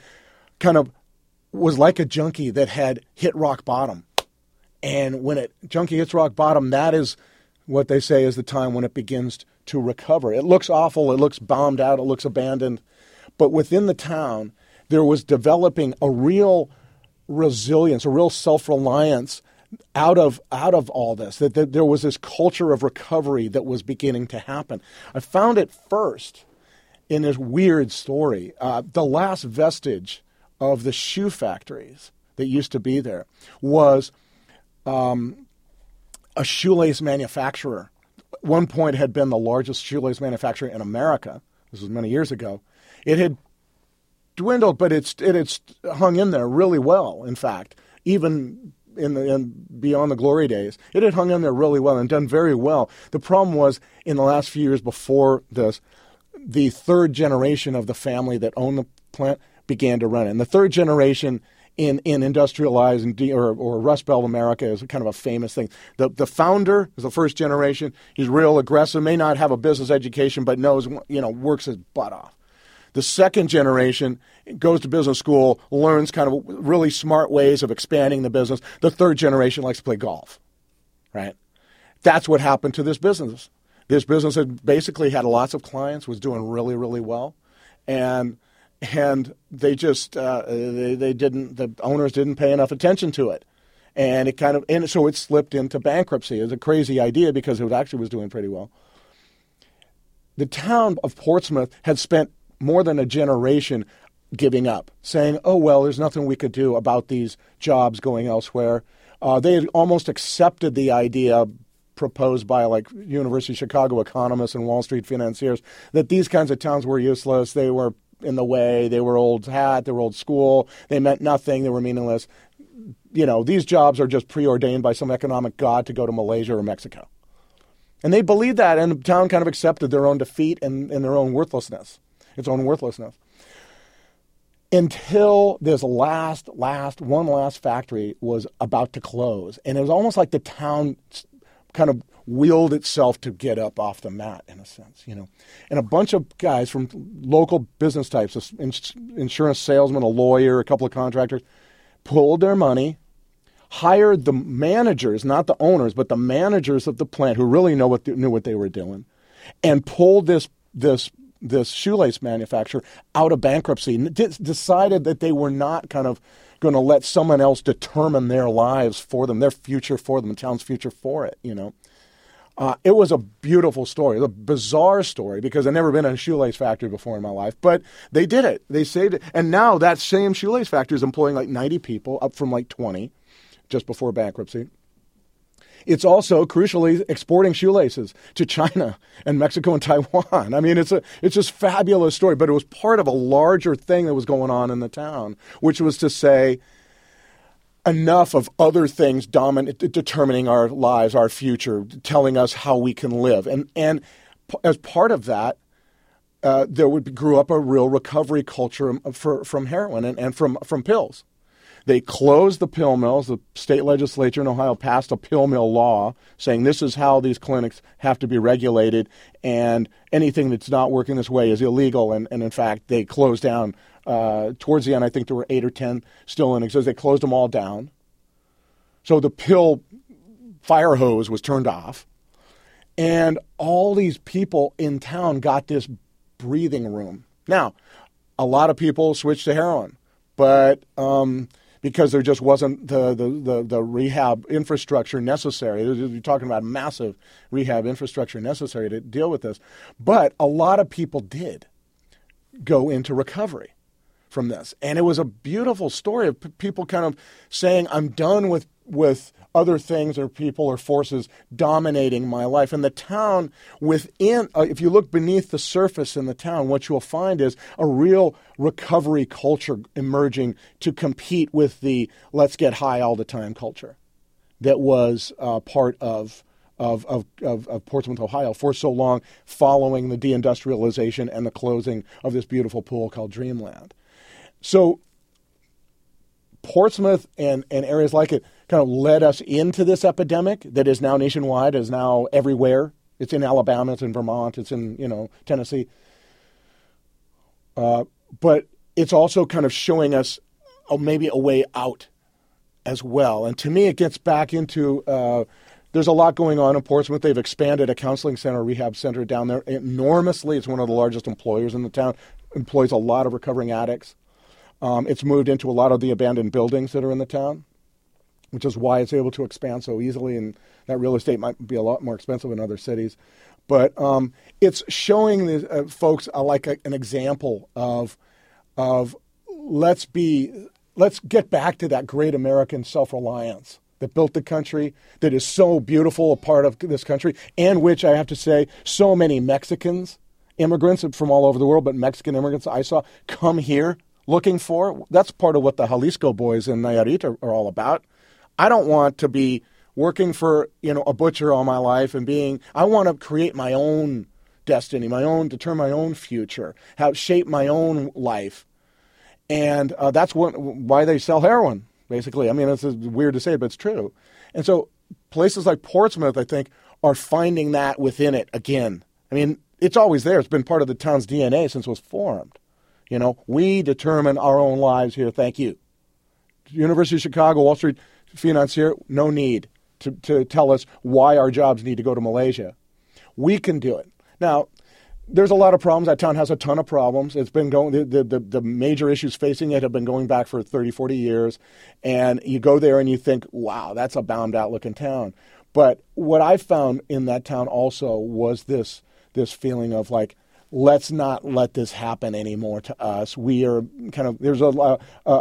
Speaker 2: was like a junkie that had hit rock bottom. And when junkie hits rock bottom, that is what they say is the time when it begins to recover. It looks awful. It looks bombed out. It looks abandoned. But within the town, there was developing a real resilience, a real self-reliance out of all this, that there was this culture of recovery that was beginning to happen. I found it first in this weird story. The last vestige of the shoe factories that used to be there was a shoelace manufacturer. At one point had been the largest shoelace manufacturer in America. This was many years ago. It had dwindled, but it had hung in there really well, in fact, even in beyond the glory days. It had hung in there really well and done very well. The problem was, in the last few years before this, the third generation of the family that owned the plant began to run it. And the third generation in industrialized or Rust Belt America is kind of a famous thing. The founder is the first generation. He's real aggressive, may not have a business education, but knows, works his butt off. The second generation goes to business school, learns kind of really smart ways of expanding the business. The third generation likes to play golf, right? That's what happened to this business. This business had basically had lots of clients, was doing really, really well, and they just the owners didn't pay enough attention to it, and so it slipped into bankruptcy. It was a crazy idea because it actually was doing pretty well. The town of Portsmouth had spent more than a generation giving up, saying, oh, well, there's nothing we could do about these jobs going elsewhere. They had almost accepted the idea proposed by University of Chicago economists and Wall Street financiers that these kinds of towns were useless. They were in the way. They were old hat. They were old school. They meant nothing. They were meaningless. These jobs are just preordained by some economic god to go to Malaysia or Mexico. And they believed that, and the town kind of accepted their own defeat and their own worthlessness. Its own worthlessness, until this last factory was about to close. And it was almost like the town kind of willed itself to get up off the mat, in a sense, And a bunch of guys from local business types, insurance salesman, a lawyer, a couple of contractors, pulled their money, hired the managers, not the owners, but the managers of the plant who really knew what they were doing, and pulled this shoelace manufacturer out of bankruptcy, and decided that they were not kind of going to let someone else determine their lives for them, their future for them, the town's future for it, It was a beautiful story, a bizarre story, because I'd never been in a shoelace factory before in my life, but they did it. They saved it. And now that same shoelace factory is employing 90 people, up from 20 just before bankruptcy. It's also, crucially, exporting shoelaces to China and Mexico and Taiwan. I mean, it's just fabulous story, but it was part of a larger thing that was going on in the town, which was to say enough of other things determining our lives, our future, telling us how we can live. And as part of that, grew up a real recovery culture from heroin and from pills. They closed the pill mills. The state legislature in Ohio passed a pill mill law saying this is how these clinics have to be regulated, and anything that's not working this way is illegal. And in fact, they closed down. Towards the end, I think there were 8 or 10 still in existence. They closed them all down. So the pill fire hose was turned off. And all these people in town got this breathing room. Now, a lot of people switched to heroin, but because there just wasn't the rehab infrastructure necessary. You're talking about massive rehab infrastructure necessary to deal with this. But a lot of people did go into recovery from this. And it was a beautiful story of people kind of saying, I'm done with other things or people or forces dominating my life. And the town within, if you look beneath the surface in the town, what you'll find is a real recovery culture emerging to compete with the let's get high all the time culture that was part of Portsmouth, Ohio for so long, following the deindustrialization and the closing of this beautiful pool called Dreamland. So Portsmouth and areas like it kind of led us into this epidemic that is now nationwide, is now everywhere. It's in Alabama, it's in Vermont, it's in, Tennessee. But it's also kind of showing us maybe a way out as well. And to me, it gets back into, there's a lot going on in Portsmouth. They've expanded a counseling center, rehab center down there enormously. It's one of the largest employers in the town, employs a lot of recovering addicts. It's moved into a lot of the abandoned buildings that are in the town, which is why it's able to expand so easily. And that real estate might be a lot more expensive in other cities. But it's showing the folks an example of let's get back to that great American self-reliance that built the country, that is so beautiful a part of this country, and which I have to say so many Mexicans, immigrants from all over the world, but Mexican immigrants I saw come here looking for. That's part of what the Jalisco boys in Nayarit are all about. I don't want to be working for a butcher all my life and I want to create my own destiny, determine my own future, shape my own life. And that's why they sell heroin, basically. I mean, it's weird to say, but it's true. And so places like Portsmouth, I think, are finding that within it again. I mean, it's always there. It's been part of the town's DNA since it was formed. We determine our own lives here. Thank you. University of Chicago, Wall Street financier, no need to tell us why our jobs need to go to Malaysia. We can do it. Now, there's a lot of problems. That town has a ton of problems. It's been going, the major issues facing it have been going back for 30, 40 years. And you go there and you think, wow, that's a bombed out looking town. But what I found in that town also was this feeling of like, let's not let this happen anymore to us. We are there's a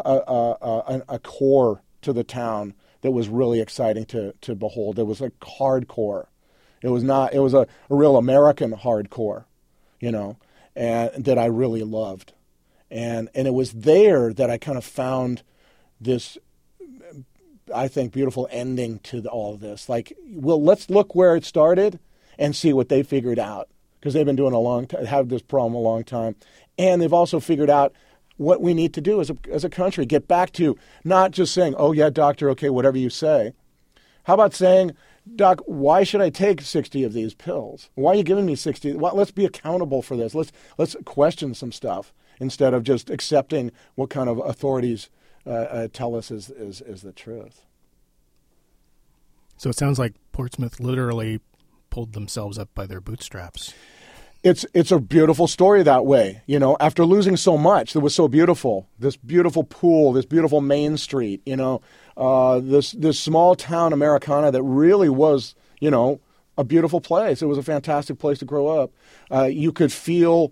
Speaker 2: core to the town that was really exciting to behold. It was like hardcore. It was a real American hardcore. And that I really loved. And it was there that I kind of found this, I think, beautiful ending to all of this. Like, well, let's look where it started and see what they figured out. Because they've been doing have this problem a long time. And they've also figured out what we need to do as a country. Get back to not just saying, oh, yeah, doctor, okay, whatever you say. How about saying, Doc, why should I take 60 of these pills? Why are you giving me 60? Well, let's be accountable for this. Let's question some stuff instead of just accepting what kind of authorities tell us is the truth.
Speaker 1: So it sounds like Portsmouth literally pulled themselves up by their bootstraps.
Speaker 2: It's a beautiful story that way. After losing so much that was so beautiful, this beautiful pool, this beautiful Main Street, this small town Americana that really was, a beautiful place. It was a fantastic place to grow up. You could feel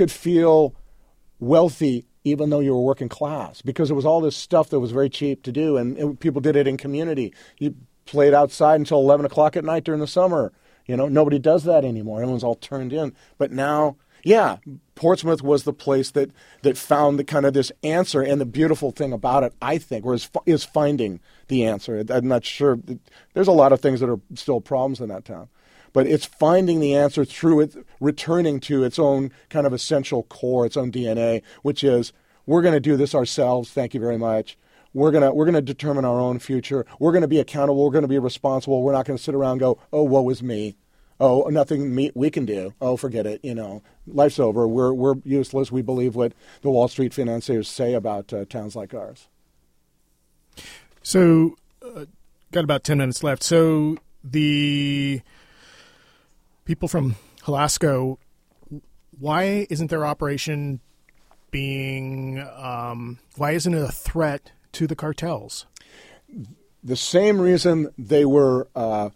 Speaker 2: wealthy even though you were working class because it was all this stuff that was very cheap to do, and people did it in community. You played outside until 11 o'clock at night during the summer. Nobody does that anymore. Everyone's all turned in. But now, yeah, Portsmouth was the place that found the kind of this answer. And the beautiful thing about it, I think, is finding the answer. I'm not sure. There's a lot of things that are still problems in that town. But it's finding the answer through it, returning to its own kind of essential core, its own DNA, which is, we're going to do this ourselves. Thank you very much. We're gonna determine our own future. We're going to be accountable. We're going to be responsible. We're not going to sit around and go, oh, woe is me. Oh, nothing we can do. Oh, forget it. Life's over. We're useless. We believe what the Wall Street financiers say about towns like ours.
Speaker 1: So, got about 10 minutes left. So the people from Jalisco, why isn't their operation why isn't it a threat to the cartels?
Speaker 2: The same reason they were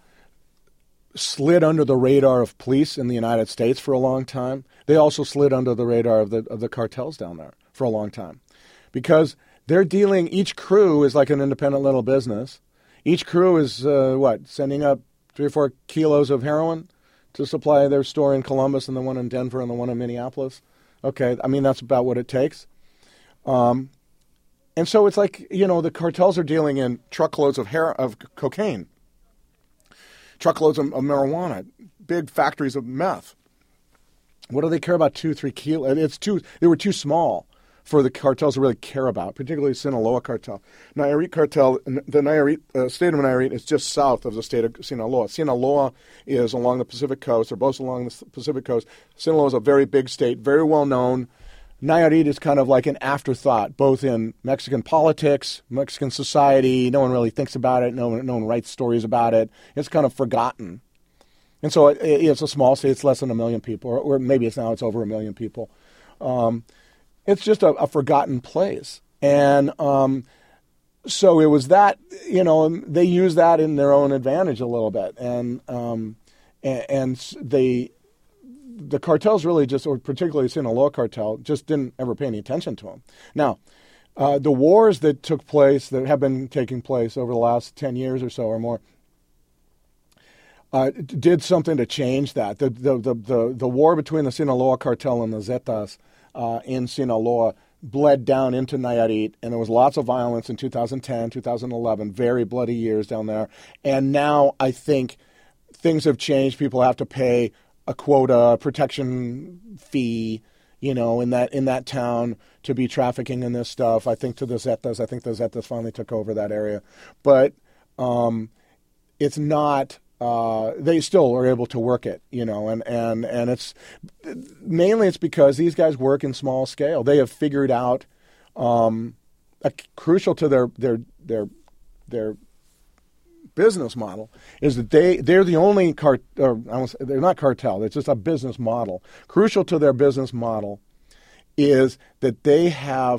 Speaker 2: slid under the radar of police in the United States for a long time, they also slid under the radar of the cartels down there for a long time. Because they're dealing, each crew is like an independent little business. Each crew is, sending up 3 or 4 kilos of heroin to supply their store in Columbus and the one in Denver and the one in Minneapolis. Okay, I mean, that's about what it takes. And so it's like, the cartels are dealing in truckloads of cocaine, truckloads of marijuana, big factories of meth. What do they care about 2-3 kilos? They were too small for the cartels to really care about, particularly Sinaloa cartel. Nayarit cartel, the state of Nayarit is just south of the state of Sinaloa. Sinaloa is along the Pacific coast. They're both along the Pacific coast. Sinaloa is a very big state, very well known. Nayarit is kind of like an afterthought, both in Mexican politics, Mexican society. No one really thinks about it. No one writes stories about it. It's kind of forgotten. And so it's a small state. It's less than 1 million people, or maybe it's over 1 million people. It's just a forgotten place. And so it was that, they use that in their own advantage a little bit. And the cartels really just, or particularly Sinaloa cartel, just didn't ever pay any attention to them. Now, the wars that took place, that have been taking place over the last 10 years or so or more, did something to change that. The war between the Sinaloa cartel and the Zetas in Sinaloa bled down into Nayarit, and there was lots of violence in 2010, 2011, very bloody years down there. And now I think things have changed. People have to pay a quota, protection fee, in that town to be trafficking in this stuff. I think to the Zetas. I think the Zetas finally took over that area. But it's not... they still are able to work it, and it's mainly it's because these guys work in small scale. They have figured out crucial to their business model is that they're the only they're not cartel. It's just a business model. Crucial to their business model is that they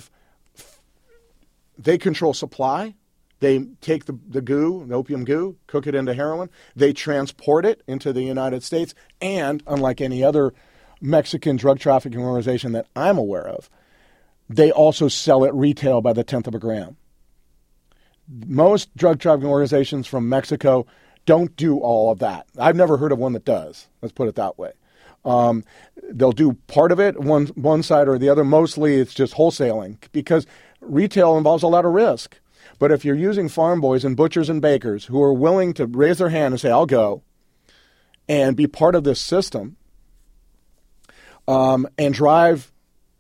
Speaker 2: control supply. They take the goo, the opium goo, cook it into heroin. They transport it into the United States. And unlike any other Mexican drug trafficking organization that I'm aware of, they also sell it retail by the 10th of a gram. Most drug trafficking organizations from Mexico don't do all of that. I've never heard of one that does. Let's put it that way. They'll do part of it, one side or the other. Mostly it's just wholesaling because retail involves a lot of risk. But if you're using farm boys and butchers and bakers who are willing to raise their hand and say, I'll go, and be part of this system, and drive,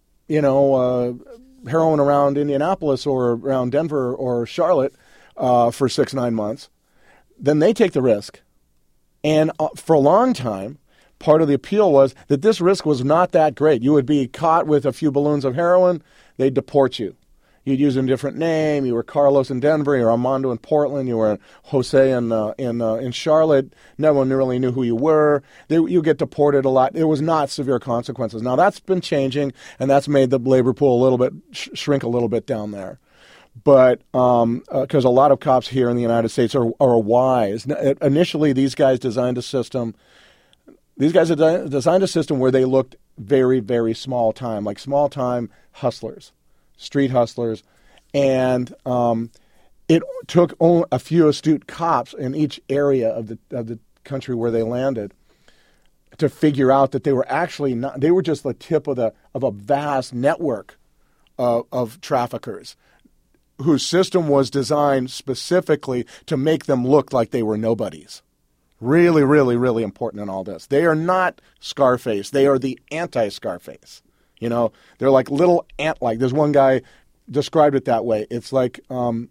Speaker 2: heroin around Indianapolis or around Denver or Charlotte for 6-9 months, then they take the risk. And for a long time, part of the appeal was that this risk was not that great. You would be caught with a few balloons of heroin, they'd deport you. You'd use a different name. You were Carlos in Denver. You were Armando in Portland. You were Jose in Charlotte. No one really knew who you were. You get deported a lot. There was not severe consequences. Now that's been changing, and that's made the labor pool a little bit shrink a little bit down there. But because a lot of cops here in the United States are wise. Initially, these guys designed a system. These guys designed a system where they looked very, very small time, like small time hustlers. Street hustlers, and it took only a few astute cops in each area of the country where they landed to figure out that they were actually not. They were just the tip of a vast network of traffickers whose system was designed specifically to make them look like they were nobodies. Really, really, really important in all this. They are not Scarface. They are the anti-Scarface. They're like little ant-like. There's one guy described it that way. It's like tráfico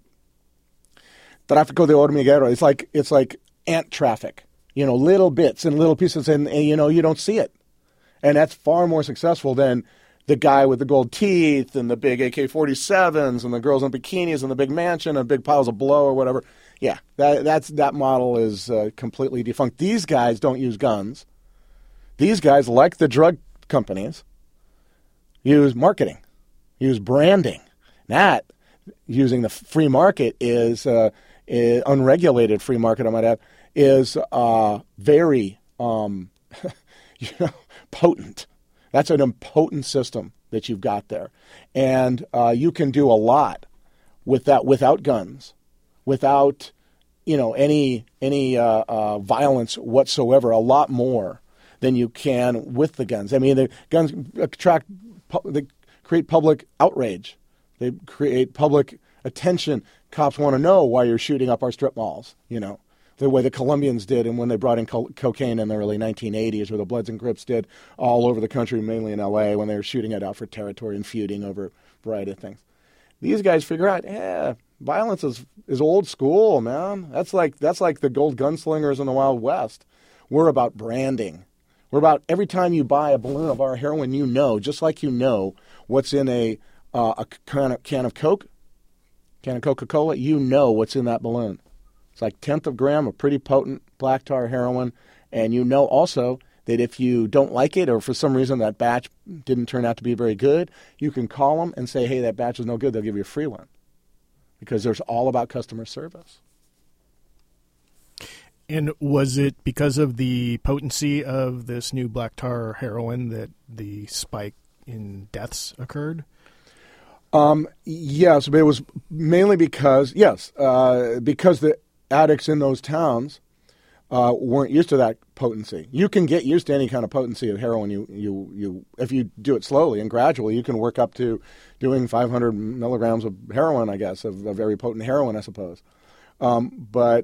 Speaker 2: de hormiguero. It's like ant traffic. Little bits and little pieces, and you don't see it. And that's far more successful than the guy with the gold teeth and the big AK-47s and the girls in bikinis and the big mansion and big piles of blow or whatever. Yeah, that model is completely defunct. These guys don't use guns. These guys, like the drug companies, use marketing, use branding. That, using the free market, is unregulated free market, I might add, is very potent. That's an impotent system that you've got there. And you can do a lot with that without guns, without any violence whatsoever, a lot more than you can with the guns. I mean, the guns they create public outrage. They create public attention. Cops want to know why you're shooting up our strip malls, the way the Colombians did and when they brought in cocaine in the early 1980s, or the Bloods and Crips did all over the country, mainly in L.A., when they were shooting it out for territory and feuding over a variety of things. These guys figure out, violence is old school, man. That's like the old gunslingers in the Wild West. We're about branding. We're about every time you buy a balloon of our heroin, you know, just like you know what's in a can of Coke, can of Coca-Cola, you know what's in that balloon. It's like 1/10 of a gram of pretty potent black tar heroin, and you know also that if you don't like it or for some reason that batch didn't turn out to be very good, you can call them and say, hey, that batch is no good. They'll give you a free one because there's all about customer service.
Speaker 1: And was it because of the potency of this new black tar heroin that the spike in deaths occurred?
Speaker 2: Yes, but it was mainly because the addicts in those towns weren't used to that potency. You can get used to any kind of potency of heroin. You if you do it slowly and gradually, you can work up to doing 500 milligrams of heroin, I guess, of a very potent heroin, I suppose. But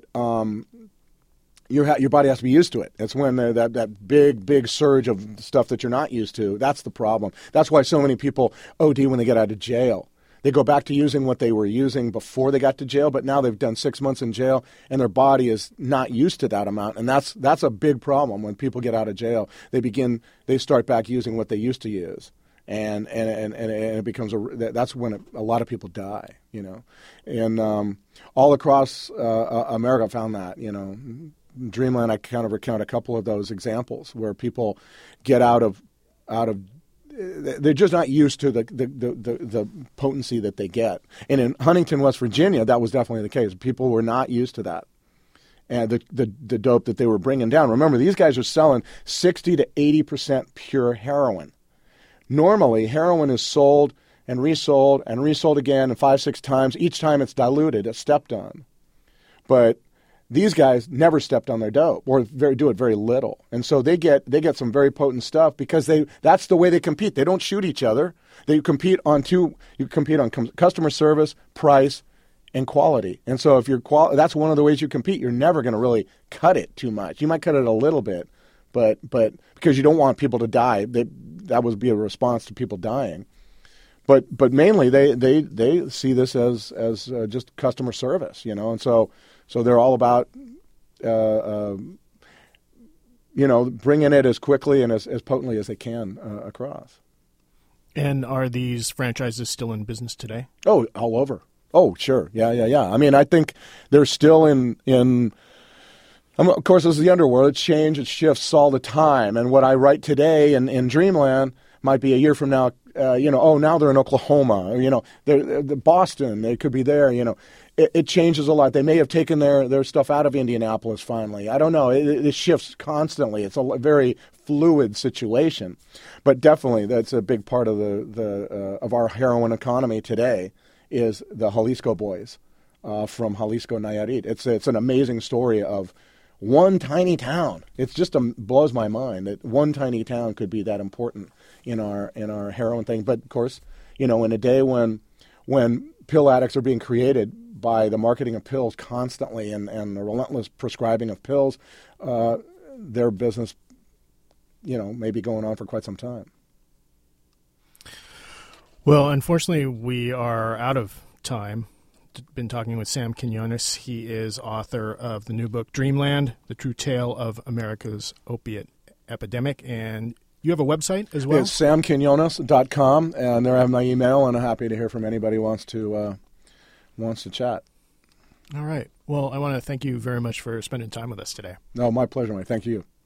Speaker 2: your body has to be used to it. It's when that big surge of stuff that you're not used to. That's the problem. That's why so many people OD when they get out of jail. They go back to using what they were using before they got to jail, but now they've done 6 months in jail, and their body is not used to that amount. And that's a big problem when people get out of jail. They start back using what they used to use. And it becomes that's when a lot of people die, you know. And all across America I found that, you know. Dreamland, I kind of recount a couple of those examples where people get out of they're just not used to the potency that they get. And in Huntington, West Virginia, that was definitely the case. People were not used to that. And the dope that they were bringing down. Remember, these guys are selling 60 to 80% pure heroin. Normally, heroin is sold and resold again 5-6 times. Each time it's diluted, it's stepped on. But these guys never stepped on their dope or do it very little. And so they get some very potent stuff because that's the way they compete. They don't shoot each other. They compete on customer service, price, and quality. And so if that's one of the ways you compete. You're never going to really cut it too much. You might cut it a little bit, but because you don't want people to die, that would be a response to people dying. But mainly they see this as just customer service, you know, and so they're all about, bringing it as quickly and as potently as they can across.
Speaker 1: And are these franchises still in business today?
Speaker 2: Oh, all over. Oh, sure. Yeah. I mean, I think they're still in of course, this is the underworld. It's change. It shifts all the time. And what I write today in Dreamland might be a year from now, now they're in Oklahoma, or, they're Boston, they could be there, It changes a lot. They may have taken their stuff out of Indianapolis finally. I don't know. It shifts constantly. It's a very fluid situation. But definitely that's a big part of of our heroin economy today is the Jalisco boys from Jalisco, Nayarit. It's an amazing story of one tiny town. It just blows my mind that one tiny town could be that important in our heroin thing. But of course, in a day when pill addicts are being created by the marketing of pills constantly and the relentless prescribing of pills, their business, may be going on for quite some time.
Speaker 1: Well, unfortunately, we are out of time. Been talking with Sam Quinones. He is author of the new book, Dreamland, The True Tale of America's Opiate Epidemic. And you have a website as well?
Speaker 2: It's samquinones.com, and there I have my email, and I'm happy to hear from anybody who wants to chat.
Speaker 1: All right. Well, I want to thank you very much for spending time with us today.
Speaker 2: No, my pleasure, mate. Thank you.